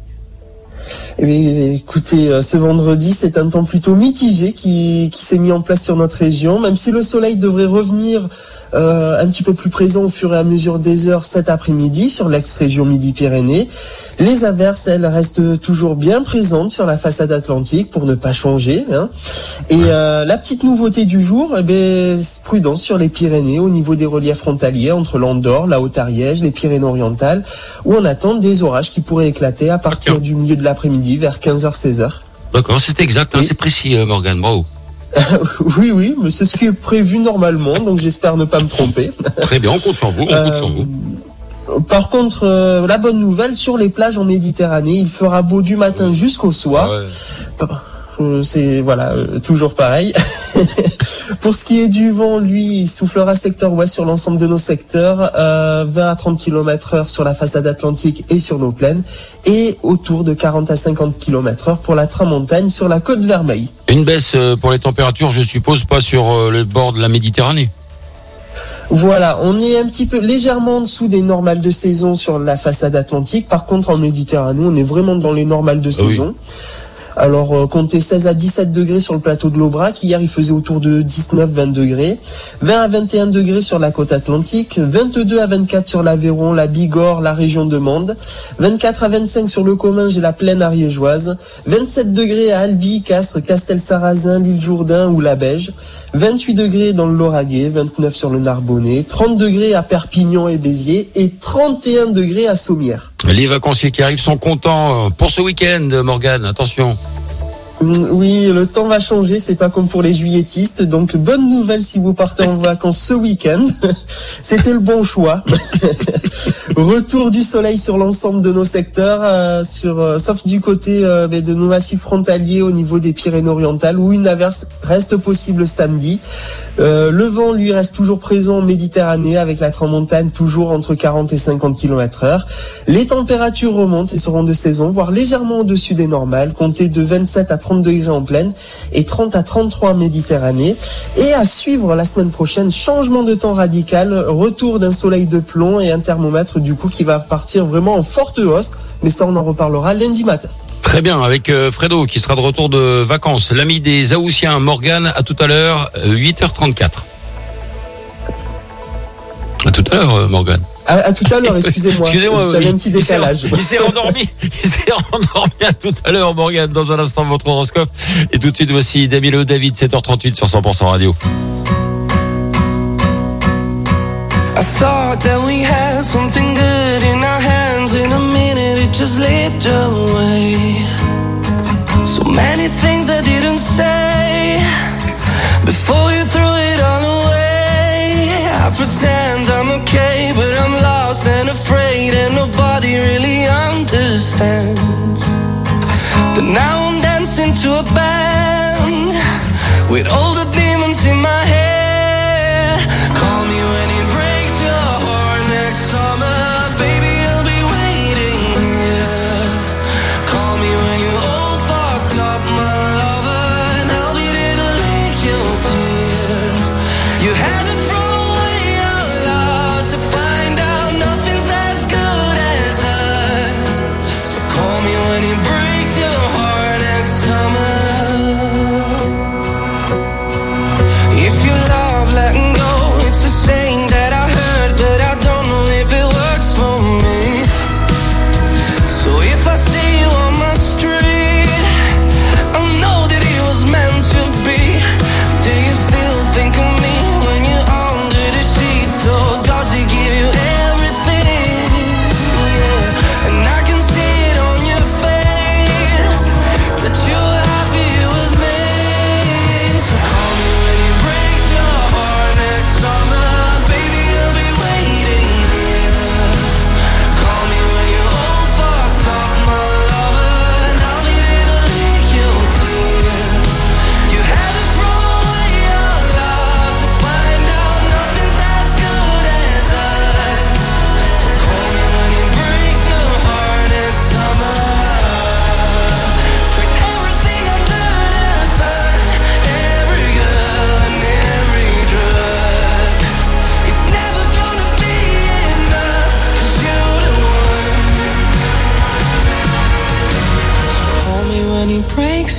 Écoutez, ce vendredi, c'est un temps plutôt mitigé qui s'est mis en place sur notre région, même si le soleil devrait revenir un petit peu plus présent au fur et à mesure des heures cet après-midi sur l'ex-région Midi-Pyrénées. Les averses, elles, restent toujours bien présentes sur la façade atlantique pour ne pas changer. Et la petite nouveauté du jour, prudence sur les Pyrénées au niveau des reliefs frontaliers entre l'Andorre, la Haute-Ariège, les Pyrénées-Orientales, où on attend des orages qui pourraient éclater à partir du milieu de l'après-midi vers 15h-16h. D'accord, c'est exact, c'est précis, Morgane, bravo. Oui, mais c'est ce qui est prévu normalement, donc j'espère ne pas me tromper. Très bien, on compte sur vous, Par contre, la bonne nouvelle, sur les plages en Méditerranée, il fera beau du matin jusqu'au soir. C'est toujours pareil. Pour ce qui est du vent, lui, il soufflera secteur ouest sur l'ensemble de nos secteurs, 20 à 30 km/h sur la façade atlantique et sur nos plaines, et autour de 40 à 50 km/h pour la tramontagne sur la côte Vermeille. Une baisse pour les températures, je suppose, pas sur le bord de la Méditerranée. Voilà, on est un petit peu légèrement en dessous des normales de saison sur la façade atlantique. Par contre, en Méditerranée, on est vraiment dans les normales de saison. Alors, comptez 16 à 17 degrés sur le plateau de l'Aubrac. Hier, il faisait autour de 19-20 degrés. 20 à 21 degrés sur la côte atlantique. 22 à 24 sur l'Aveyron, la Bigorre, la région de Mende. 24 à 25 sur le Comminges et la plaine ariégeoise. 27 degrés à Albi, Castres, Castel-Sarrazin, l'île Jourdain ou la Beige. 28 degrés dans le Lauragais. 29 sur le Narbonnais. 30 degrés à Perpignan et Béziers. Et 31 degrés à Sommières. Les vacanciers qui arrivent sont contents pour ce week-end, Morgane, attention. Oui, le temps va changer, c'est pas comme pour les juilletistes, donc bonne nouvelle si vous partez en vacances ce week-end. C'était le bon choix. Retour du soleil sur l'ensemble de nos secteurs, sauf du côté de nos massifs frontaliers au niveau des Pyrénées-Orientales où une averse reste possible samedi. Le vent, lui, reste toujours présent en Méditerranée avec la tramontane toujours entre 40 et 50 km/h. Les températures remontent et seront de saison, voire légèrement au-dessus des normales, comptez de 27 à 30 degrés en plaine et 30 à 33 en Méditerranée. Et à suivre la semaine prochaine, changement de temps radical, retour d'un soleil de plomb et un thermomètre du coup qui va partir vraiment en forte hausse, mais ça on en reparlera lundi matin. Très bien, avec Fredo qui sera de retour de vacances, l'ami des Aoussiens, Morgane, à tout à l'heure, 8h34. À tout à l'heure, Morgane. À tout à l'heure, excusez-moi. J'avais un petit décalage. Il s'est endormi. À tout à l'heure, Morgane. Dans un instant, votre horoscope. Et tout de suite, voici Damilo David, 7h38 sur 100% Radio. I thought that we had something good in our hands. In a minute it just slipped away. So many things I didn't say before you threw it all away. I pretend I'm okay, but I'm lost and afraid, and nobody really understands. But now I'm dancing to a band with all the demons in my head. Call me when it breaks your heart next summer.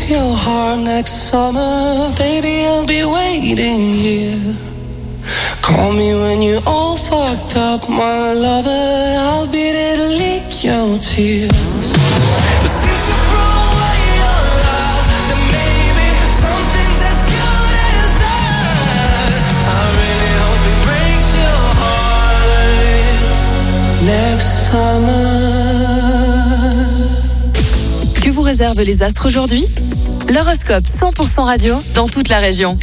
breaks your heart next summer, baby, I'll be waiting here. Call me when you're all fucked up, my lover, I'll be there to lick your tears. But since you throw away your love, then maybe something's as good as us. I really hope it breaks your heart next summer. Que vous réservent les astres aujourd'hui? L'horoscope 100% radio dans toute la région.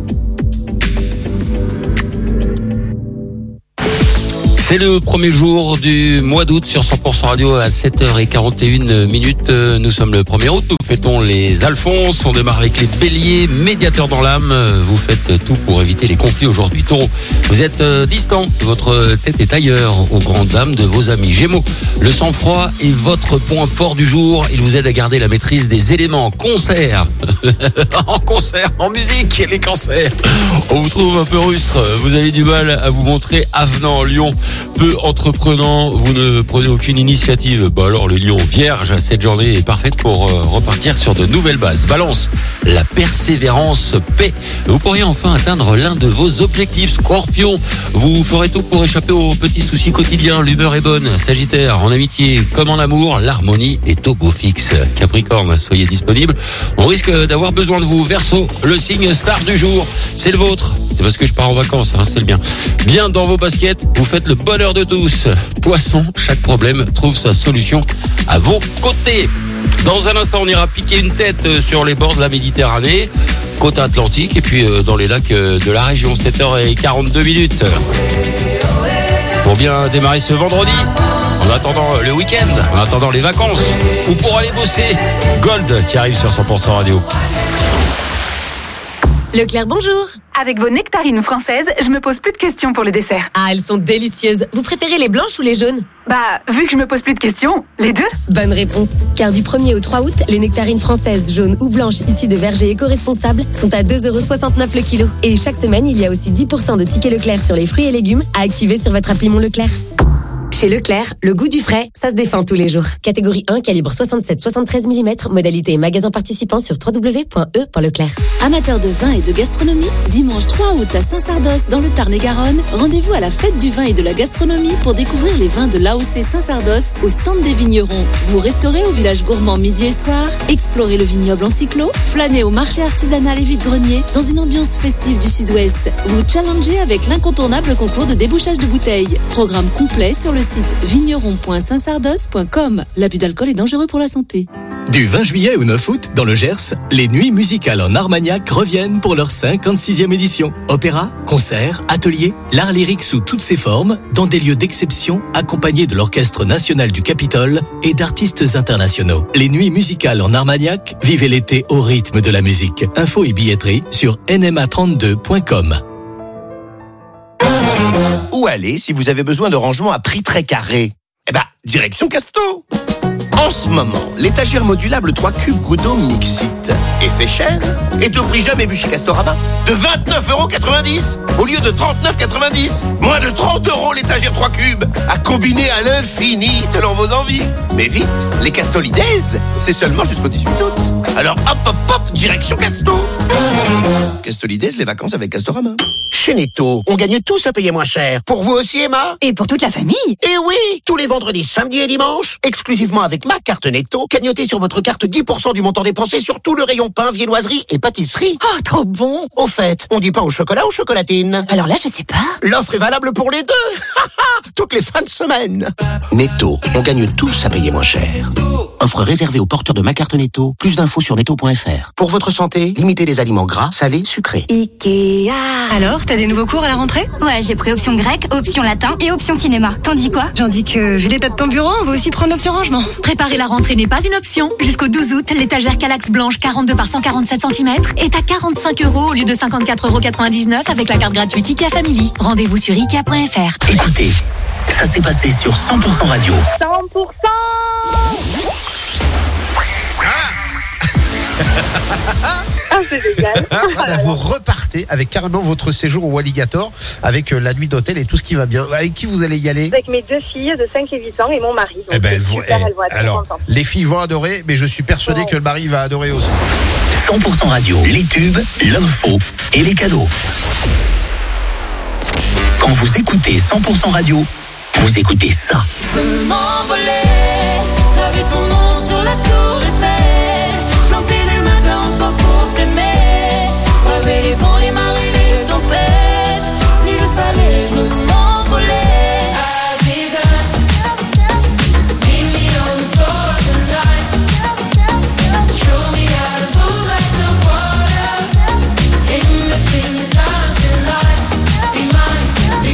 C'est le premier jour du mois d'août sur 100% Radio à 7h41. Nous sommes le 1er août. Nous fêtons les Alphonses. On démarre avec les Béliers, médiateurs dans l'âme. Vous faites tout pour éviter les conflits aujourd'hui. Taureau, vous êtes distant. Votre tête est ailleurs, aux grandes dames de vos amis. Gémeaux, le sang-froid est votre point fort du jour. Il vous aide à garder la maîtrise des éléments. Concert. En musique, les cancers. On vous trouve un peu rustre. Vous avez du mal à vous montrer avenant. Lion, peu entreprenant, vous ne prenez aucune initiative. Alors les lions vierges, cette journée est parfaite pour repartir sur de nouvelles bases. Balance, la persévérance paie. Vous pourriez enfin atteindre l'un de vos objectifs. Scorpion, vous ferez tout pour échapper aux petits soucis quotidiens. L'humeur est bonne. Sagittaire, en amitié comme en amour, l'harmonie est au beau fixe. Capricorne, soyez disponible. On risque d'avoir besoin de vous. Verseau, le signe star du jour, c'est le vôtre. C'est parce que je pars en vacances, c'est le bien. Bien dans vos baskets, vous faites le bonheur de tous. Poisson, chaque problème trouve sa solution à vos côtés. Dans un instant, on ira piquer une tête sur les bords de la Méditerranée, côte atlantique, et puis dans les lacs de la région. 7h42. Pour bien démarrer ce vendredi, en attendant le week-end, en attendant les vacances, ou pour aller bosser, Gold qui arrive sur 100% Radio. Leclerc, bonjour. Avec vos nectarines françaises, je me pose plus de questions pour le dessert. Ah, elles sont délicieuses. Vous préférez les blanches ou les jaunes? Bah, vu que je me pose plus de questions, les deux. Bonne réponse. Car du 1er au 3 août, les nectarines françaises, jaunes ou blanches issues de vergers éco-responsables sont à 2,69€ le kilo. Et chaque semaine, il y a aussi 10% de tickets Leclerc sur les fruits et légumes à activer sur votre appli Mon Leclerc. Chez Leclerc, le goût du frais, ça se défend tous les jours. Catégorie 1, calibre 67-73 mm, modalité et magasin participant sur www.e.leclerc. Amateurs de vin et de gastronomie, dimanche 3 août à Saint-Sardos, dans le Tarn-et-Garonne, rendez-vous à la fête du vin et de la gastronomie pour découvrir les vins de l'AOC Saint-Sardos au stand des vignerons. Vous resterez au village gourmand midi et soir, explorez le vignoble en cyclo, flânez au marché artisanal et vide-grenier dans une ambiance festive du sud-ouest. Vous challengez avec l'incontournable concours de débouchage de bouteilles. Programme complet sur le site vigneron.saintsardos.com. L'abus d'alcool est dangereux pour la santé. Du 20 juillet au 9 août, dans le Gers, les Nuits musicales en Armagnac reviennent pour leur 56e édition. Opéra, concerts, ateliers, l'art lyrique sous toutes ses formes, dans des lieux d'exception, accompagnés de l'Orchestre national du Capitole et d'artistes internationaux. Les Nuits musicales en Armagnac, vivez l'été au rythme de la musique. Infos et billetterie sur nma32.com. Où aller si vous avez besoin de rangement à prix très carré? Eh ben, direction Casto. En ce moment, l'étagère modulable 3 cubes Goudot Mixit, effet chaîne, est au prix jamais vu chez Castorama de 29,90€ au lieu de 39,90€. Moins de 30€ l'étagère 3 cubes, à combiner à l'infini selon vos envies. Mais vite, les Castolidays, c'est seulement jusqu'au 18 août. Alors hop hop hop, direction Casto. Castolidays, les vacances avec Castorama. Chez Netto, on gagne tous à payer moins cher. Pour vous aussi, Emma? Et pour toute la famille? Et oui, tous les vendredis, samedis et dimanches, exclusivement avec ma carte Netto, cagnotez sur votre carte 10% du montant dépensé sur tout le rayon pain, viennoiserie et pâtisserie. Oh, trop bon! Au fait, on dit pain au chocolat ou chocolatine? Alors là, je sais pas. L'offre est valable pour les deux. Toutes les fins de semaine. Netto, on gagne tous à payer moins cher. Offre réservée aux porteurs de ma carte Netto. Plus d'infos sur netto.fr. Pour votre santé, limitez les aliments gras, salés, sucrés. Ikea. Alors, t'as des nouveaux cours à la rentrée? Ouais, j'ai pris option grec, option latin et option cinéma. T'en dis quoi? J'en dis que, vu l'état de ton bureau, on va aussi prendre l'option rangement. Préparer la rentrée n'est pas une option. Jusqu'au 12 août, l'étagère Calax blanche 42 par 147 cm est à 45€ au lieu de 54,99€ avec la carte gratuite Ikea Family. Rendez-vous sur Ikea.fr. Écoutez, ça s'est passé sur 100% Radio. 100%. Ah, c'est génial. Vous repartez avec carrément votre séjour au Alligator, avec la nuit d'hôtel et tout ce qui va bien. Avec qui vous allez y aller? Avec mes 2 filles de 5 et 8 ans et mon mari. Donc elles vont, super, elles vont être alors, contentes. les filles vont adorer, mais je suis persuadé que le mari va adorer aussi. 100% radio, les tubes, l'info et les cadeaux. Quand vous écoutez 100% radio, vous écoutez ça. Je peux m'envoler, graver ton nom sur la tour Eiffel, chanter des matins soir pour t'aimer, braver les vents, les marées, les tempêtes. S'il le fallait, je peux m'envoler. Aziza, meet me on the floor tonight. Show me how to move like the water, in between the dancing lights. Be mine,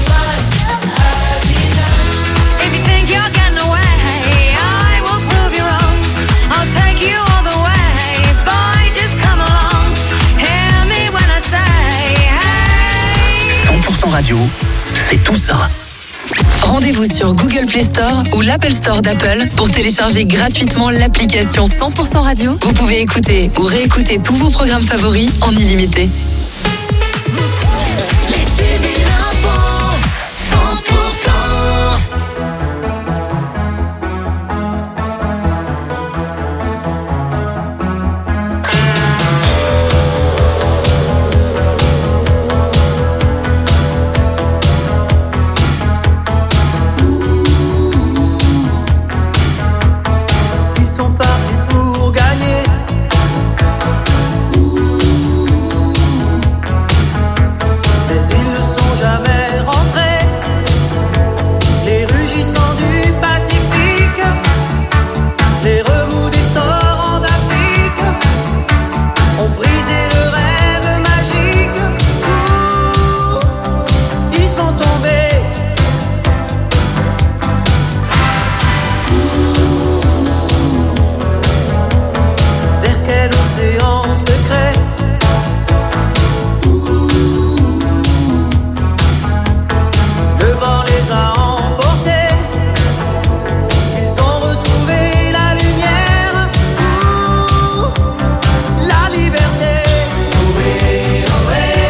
Aziza. If you think you're getting away, I will prove you wrong. I'll take you all the way, boy, just come along. Hear me when I say, hey. 100% radio, c'est tout ça. Rendez-vous sur Google Play Store ou l'Apple Store d'Apple pour télécharger gratuitement l'application 100% radio. Vous pouvez écouter ou réécouter tous vos programmes favoris en illimité. Les tubes et l'info, 100%. Ils sont partis pour gagner. Mais ils ne sont jamais rentrés. Les rugissants du Pacifique, les remous des torrents d'Afrique ont brisé le rêve magique. Ouh, ils sont tombés. Vers quel océan secret? Le vent les a emportés. Ils ont retrouvé la lumière. Ouh, la liberté. Ohé, ohé,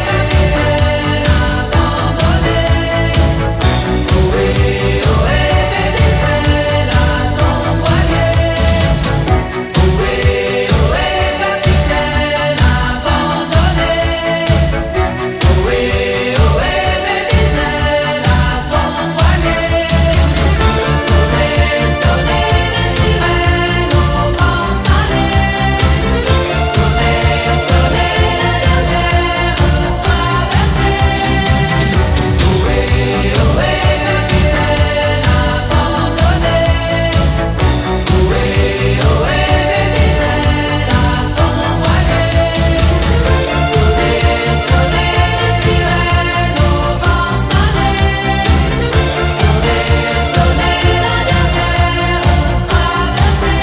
abandonné. Ohé, ohé, des ailes à ton voilier. Ohé, ohé, capitaine abandonné. Ohé, ohé, des ailes à ton voilier. Sonnez, sonnez les sirènes au vent salé. Sonnez, sonnez la dernière traversée. Ohé, ohé, capitaine abandonné. Ohé, ohé, des ailes à ton voilier. Sonnez, sonnez les sirènes au vent salé. Sonnez, sonnez la dernière traversée.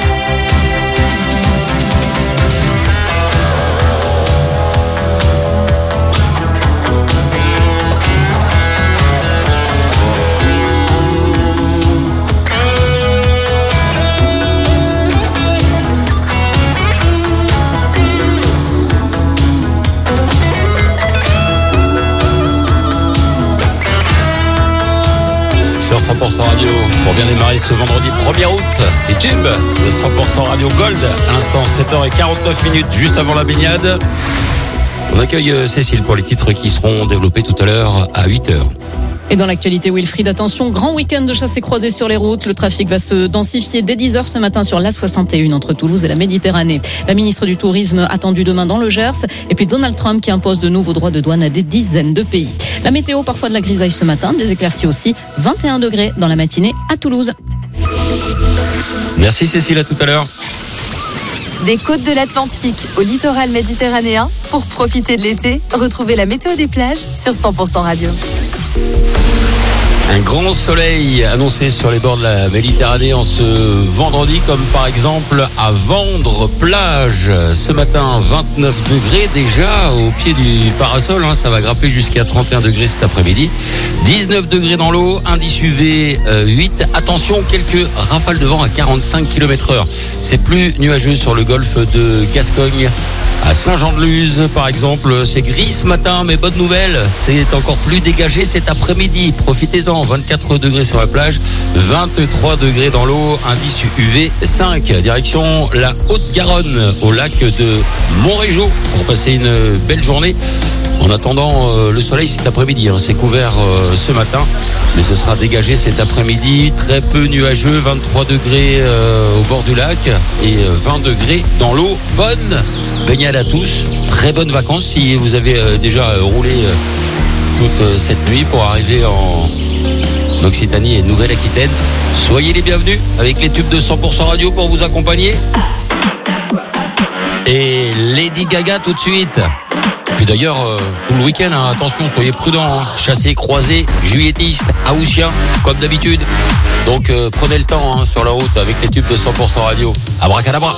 Sur 100% radio, pour bien démarrer ce vendredi 1er août, les tubes de 100% radio Gold. À l'instant, 7h49, juste avant la baignade. On accueille Cécile pour les titres qui seront développés tout à l'heure à 8h. Et dans l'actualité, Wilfried, attention, grand week-end de chasse et croisée sur les routes. Le trafic va se densifier dès 10h ce matin sur l'A61 entre Toulouse et la Méditerranée. La ministre du Tourisme attendue demain dans le Gers. Et puis Donald Trump qui impose de nouveaux droits de douane à des dizaines de pays. La météo, parfois de la grisaille ce matin, des éclaircies aussi. 21 degrés dans la matinée à Toulouse. Merci Cécile, à tout à l'heure. Des côtes de l'Atlantique au littoral méditerranéen, pour profiter de l'été, retrouvez la météo des plages sur 100% radio. Un grand soleil annoncé sur les bords de la Méditerranée en ce vendredi, comme par exemple à Vendre plage. Ce matin, 29 degrés déjà au pied du parasol. Ça va grimper jusqu'à 31 degrés cet après-midi. 19 degrés dans l'eau, indice UV 8. Attention, quelques rafales de vent à 45 km/h. C'est plus nuageux sur le golfe de Gascogne. À Saint-Jean-de-Luz, par exemple, c'est gris ce matin, mais bonne nouvelle, c'est encore plus dégagé cet après-midi. Profitez-en, 24 degrés sur la plage, 23 degrés dans l'eau, indice UV 5. Direction la Haute-Garonne, au lac de Montrégeau, pour passer une belle journée. En attendant, le soleil cet après-midi, c'est couvert ce matin, mais ce sera dégagé cet après-midi, très peu nuageux, 23 degrés au bord du lac et 20 degrés dans l'eau. Bonne baignade à tous, très bonnes vacances si vous avez déjà roulé toute cette nuit pour arriver en Occitanie et Nouvelle-Aquitaine. Soyez les bienvenus avec les tubes de 100% radio pour vous accompagner. Et Lady Gaga tout de suite. Puis d'ailleurs, tout le week-end, attention, soyez prudents. Chassés, croisés, juilletistes, haussiens, comme d'habitude. Donc prenez le temps sur la route avec les tubes de 100% radio. Abracadabra.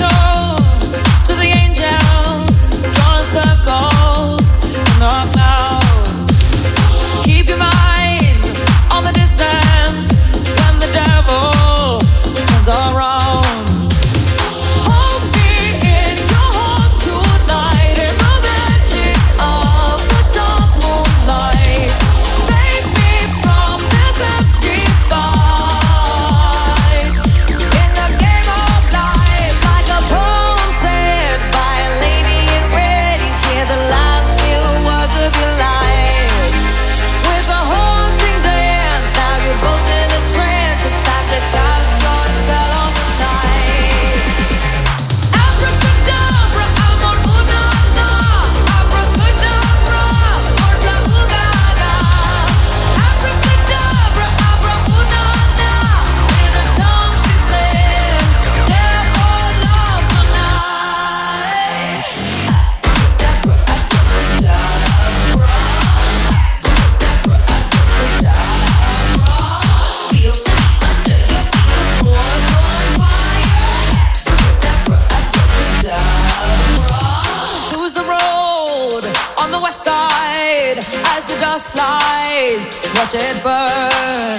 Watch it burn.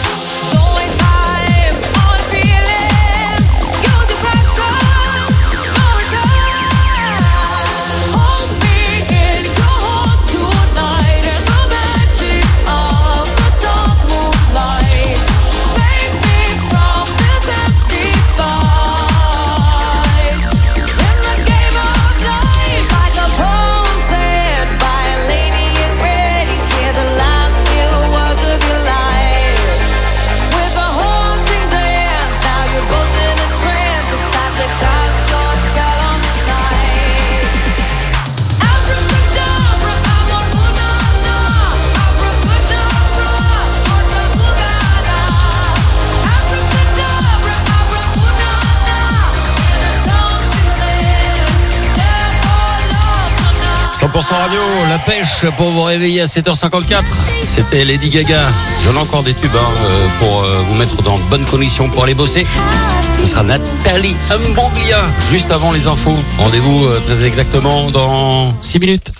Radio, la pêche pour vous réveiller à 7h54. C'était Lady Gaga. J'en ai encore des tubes pour vous mettre dans de bonnes conditions pour aller bosser. Ce sera Nathalie Imbruglia juste avant les infos. Rendez-vous très exactement dans 6 minutes.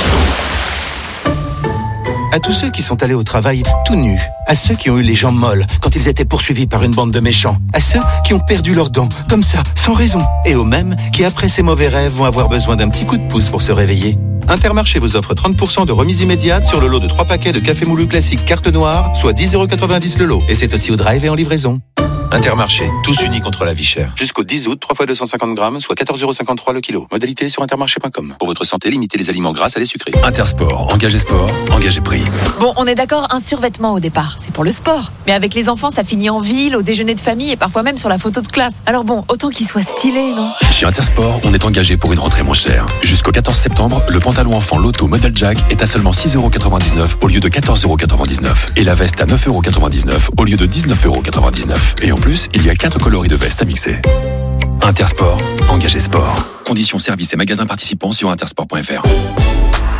À tous ceux qui sont allés au travail tout nus, à ceux qui ont eu les jambes molles quand ils étaient poursuivis par une bande de méchants, à ceux qui ont perdu leurs dents, comme ça, sans raison, et aux mêmes qui, après ces mauvais rêves, vont avoir besoin d'un petit coup de pouce pour se réveiller. Intermarché vous offre 30% de remise immédiate sur le lot de 3 paquets de café moulu classique carte noire, soit 10,90€ le lot. Et c'est aussi au drive et en livraison. Intermarché, tous unis contre la vie chère. Jusqu'au 10 août, 3 fois 250 grammes, soit 14,53€ le kilo. Modalité sur intermarché.com. Pour votre santé, limitez les aliments gras, salés, sucrés. Intersport, engagez sport, engagez prix. Bon, on est d'accord, un survêtement au départ, c'est pour le sport. Mais avec les enfants, ça finit en ville, au déjeuner de famille et parfois même sur la photo de classe. Alors bon, autant qu'il soit stylé, non ? Chez Intersport, on est engagé pour une rentrée moins chère. Jusqu'au 14 septembre, le pantalon enfant Lotto Model Jack est à seulement 6,99€ au lieu de 14,99€. Et la veste à 9,99€ au lieu de 19,99€. Et en plus, il y a 4 coloris de veste à mixer. Intersport, engagez sport. Conditions, services et magasins participants sur intersport.fr.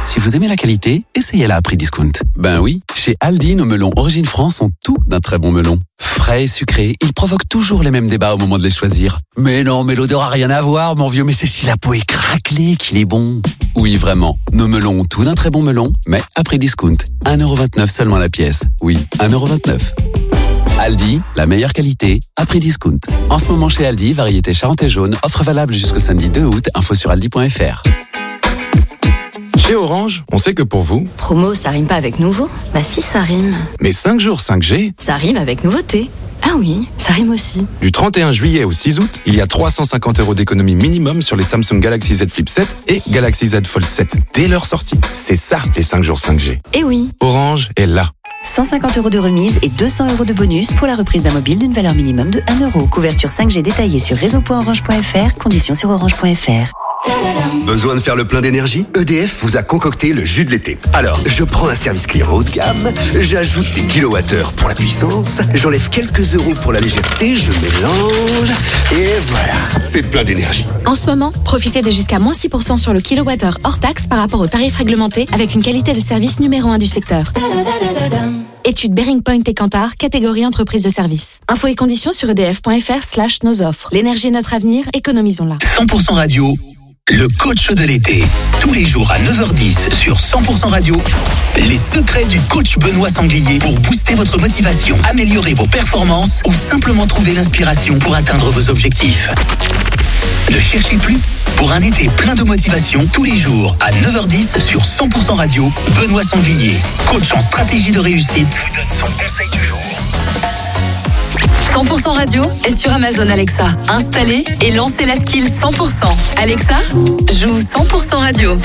Si vous aimez la qualité, essayez-la à prix discount. Ben oui, chez Aldi, nos melons Origine France ont tout d'un très bon melon. Frais et sucrés, ils provoquent toujours les mêmes débats au moment de les choisir. Mais non, mais l'odeur a rien à voir, mon vieux, mais c'est si la peau est craquelée qu'il est bon. Oui, vraiment, nos melons ont tout d'un très bon melon, mais à prix discount. 1,29€ seulement la pièce. Oui, 1,29€. Aldi, la meilleure qualité, à prix discount. En ce moment chez Aldi, variété Charente et jaune, offre valable jusqu'au samedi 2 août, info sur aldi.fr. Chez Orange, on sait que pour vous... Promo, ça rime pas avec nouveau? Bah si, ça rime. Mais 5 jours 5G... Ça rime avec nouveauté. Ah oui, ça rime aussi. Du 31 juillet au 6 août, il y a 350€ d'économie minimum sur les Samsung Galaxy Z Flip 7 et Galaxy Z Fold 7 dès leur sortie. C'est ça, les 5 jours 5G. Eh oui. Orange est là. 150€ de remise et 200€ de bonus pour la reprise d'un mobile d'une valeur minimum de 1€. Couverture 5G détaillée sur réseau.orange.fr, conditions sur orange.fr. Besoin de faire le plein d'énergie? EDF vous a concocté le jus de l'été. Alors, je prends un service client haut de gamme, j'ajoute des kilowattheures pour la puissance, j'enlève quelques euros pour la légèreté, je mélange, et voilà, c'est plein d'énergie. En ce moment, profitez de jusqu'à moins 6% sur le kilowattheure hors taxe par rapport au tarif réglementé avec une qualité de service numéro 1 du secteur. Étude Bearing Point et Kantar, catégorie entreprise de service. Infos et conditions sur edf.fr/nos offres. L'énergie est notre avenir, économisons-la. 100% radio. Le coach de l'été. Tous les jours à 9h10 sur 100% radio. Les secrets du coach Benoît Sanglier pour booster votre motivation, améliorer vos performances ou simplement trouver l'inspiration pour atteindre vos objectifs. Ne cherchez plus. Pour un été plein de motivation, tous les jours à 9h10 sur 100% radio, Benoît Sanglier, coach en stratégie de réussite, vous donne son conseil du jour. 100% radio est sur Amazon Alexa. Installez et lancez la skill 100%. Alexa, joue 100% radio. 100%.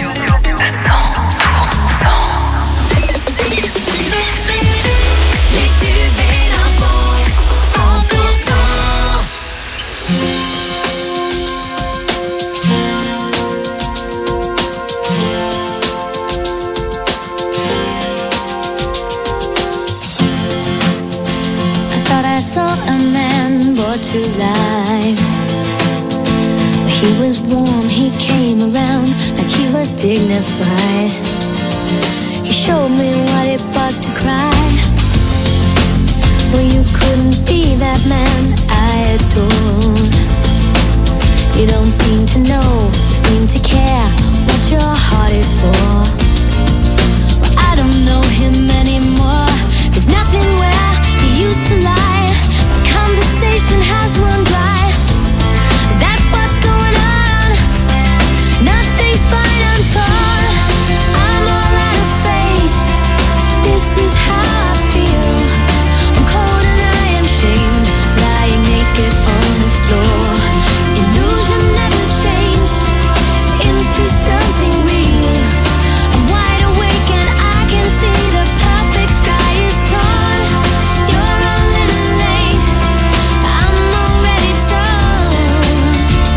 I saw a man brought to life. He was warm, he came around like he was dignified. He showed me what it was to cry. Well, you couldn't be that man I adored. You don't seem to know, seem to care what your heart is for. Well, I don't know him anymore. There's nothing where he used to lie. Conversation has run dry. That's what's going on. Nothing's fine, I'm torn. I'm all out of faith. This is how I feel. I'm cold and I am shamed, lying naked on the floor. Illusion never changed into something real. I'm wide awake and I can see the perfect sky is torn. You're a little late. I'm already torn.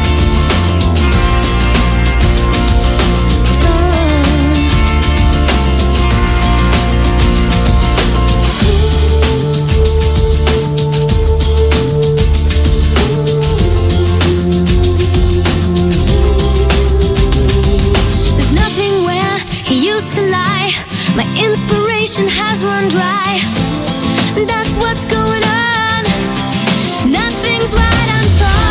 There's nothing where he used to lie. My inspiration has run dry. That's what's going on. Nothing's right, I'm torn.